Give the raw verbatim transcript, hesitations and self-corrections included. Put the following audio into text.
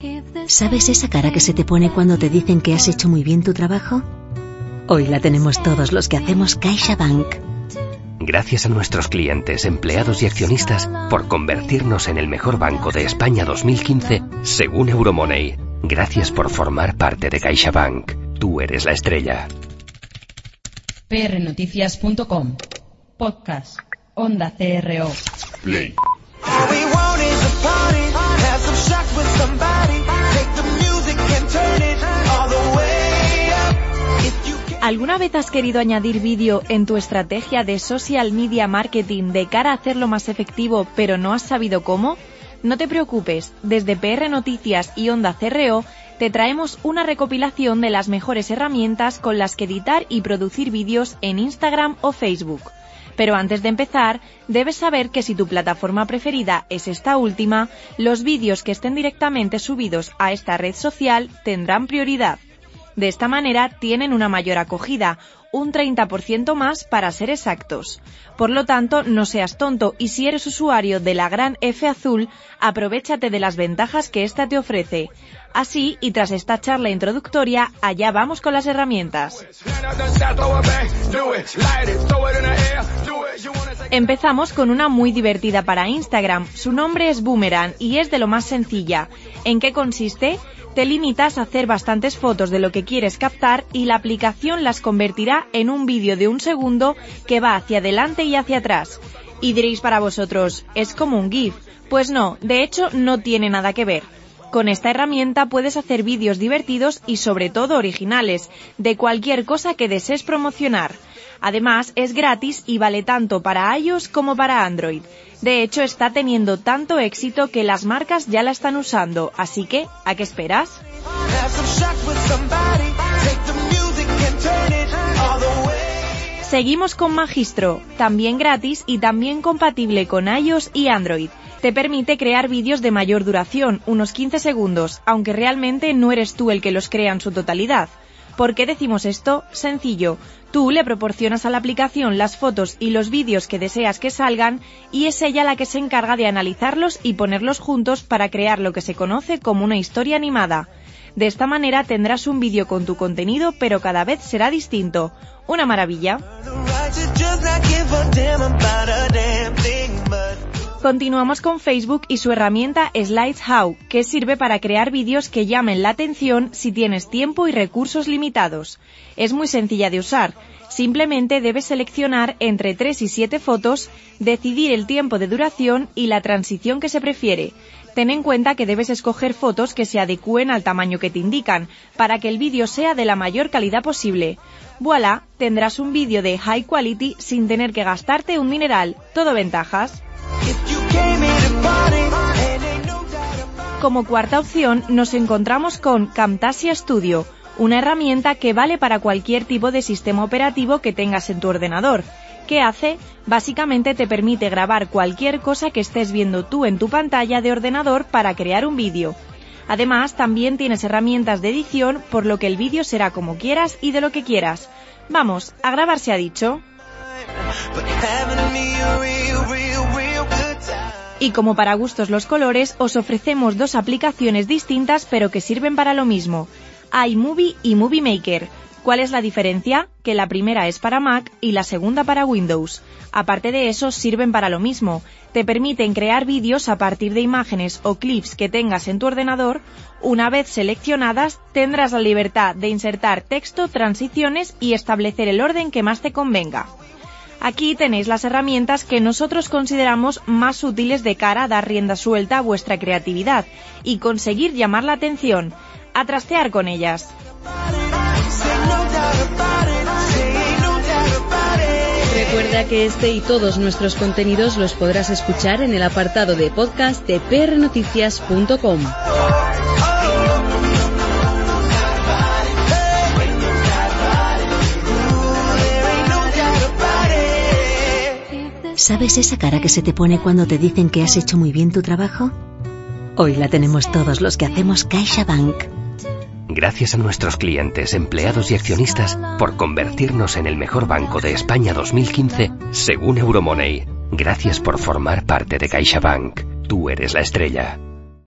¿Sabes esa cara que se te pone cuando te dicen que has hecho muy bien tu trabajo? Hoy la tenemos todos los que hacemos CaixaBank. Gracias a nuestros clientes, empleados y accionistas por convertirnos en el mejor banco de España dos mil quince, según Euromoney. Gracias por formar parte de CaixaBank. Tú eres la estrella. P R noticias punto com. Podcast. Onda C R O. Play. ¿Alguna vez has querido añadir vídeo en tu estrategia de social media marketing de cara a hacerlo más efectivo, pero no has sabido cómo? No te preocupes, desde P R Noticias y Onda C R O te traemos una recopilación de las mejores herramientas con las que editar y producir vídeos en Instagram o Facebook. Pero antes de empezar, debes saber que si tu plataforma preferida es esta última, los vídeos que estén directamente subidos a esta red social tendrán prioridad. De esta manera tienen una mayor acogida, un treinta por ciento más para ser exactos. Por lo tanto, no seas tonto y si eres usuario de la gran F azul, aprovéchate de las ventajas que ésta te ofrece. Así, y tras esta charla introductoria, allá vamos con las herramientas. Empezamos con una muy divertida para Instagram. Su nombre es Boomerang y es de lo más sencilla. ¿En qué consiste? Te limitas a hacer bastantes fotos de lo que quieres captar y la aplicación las convertirá en un vídeo de un segundo que va hacia adelante y hacia atrás. Y diréis para vosotros, ¿es como un GIF? Pues no, de hecho no tiene nada que ver. Con esta herramienta puedes hacer vídeos divertidos y sobre todo originales, de cualquier cosa que desees promocionar. Además, es gratis y vale tanto para iOS como para Android. De hecho, está teniendo tanto éxito que las marcas ya la están usando, así que, ¿a qué esperas? Seguimos con Magistro, también gratis y también compatible con iOS y Android. Te permite crear vídeos de mayor duración, unos quince segundos, aunque realmente no eres tú el que los crea en su totalidad. ¿Por qué decimos esto? Sencillo. Tú le proporcionas a la aplicación las fotos y los vídeos que deseas que salgan y es ella la que se encarga de analizarlos y ponerlos juntos para crear lo que se conoce como una historia animada. De esta manera tendrás un vídeo con tu contenido, pero cada vez será distinto. ¡Una maravilla! Continuamos con Facebook y su herramienta SlideHow, que sirve para crear vídeos que llamen la atención si tienes tiempo y recursos limitados. Es muy sencilla de usar. Simplemente debes seleccionar entre tres y siete fotos, decidir el tiempo de duración y la transición que se prefiere. Ten en cuenta que debes escoger fotos que se adecúen al tamaño que te indican, para que el vídeo sea de la mayor calidad posible. ¡Voilá! Tendrás un vídeo de high quality sin tener que gastarte un mineral. Todo ventajas. Como cuarta opción nos encontramos con Camtasia Studio, una herramienta que vale para cualquier tipo de sistema operativo que tengas en tu ordenador. ¿Qué hace? Básicamente te permite grabar cualquier cosa que estés viendo tú en tu pantalla de ordenador para crear un vídeo. Además, también tienes herramientas de edición, por lo que el vídeo será como quieras y de lo que quieras. Vamos, a grabar se ha dicho. Y como para gustos los colores, os ofrecemos dos aplicaciones distintas pero que sirven para lo mismo, iMovie y Movie Maker. ¿Cuál es la diferencia? Que la primera es para Mac y la segunda para Windows. Aparte de eso, sirven para lo mismo. Te permiten crear vídeos a partir de imágenes o clips que tengas en tu ordenador. Una vez seleccionadas, tendrás la libertad de insertar texto, transiciones y establecer el orden que más te convenga. Aquí tenéis las herramientas que nosotros consideramos más útiles de cara a dar rienda suelta a vuestra creatividad y conseguir llamar la atención. A trastear con ellas. Recuerda que este y todos nuestros contenidos los podrás escuchar en el apartado de podcast de P R noticias punto com. ¿Sabes esa cara que se te pone cuando te dicen que has hecho muy bien tu trabajo? Hoy la tenemos todos los que hacemos CaixaBank. Gracias a nuestros clientes, empleados y accionistas por convertirnos en el mejor banco de España dos mil quince, según Euromoney. Gracias por formar parte de CaixaBank. Tú eres la estrella.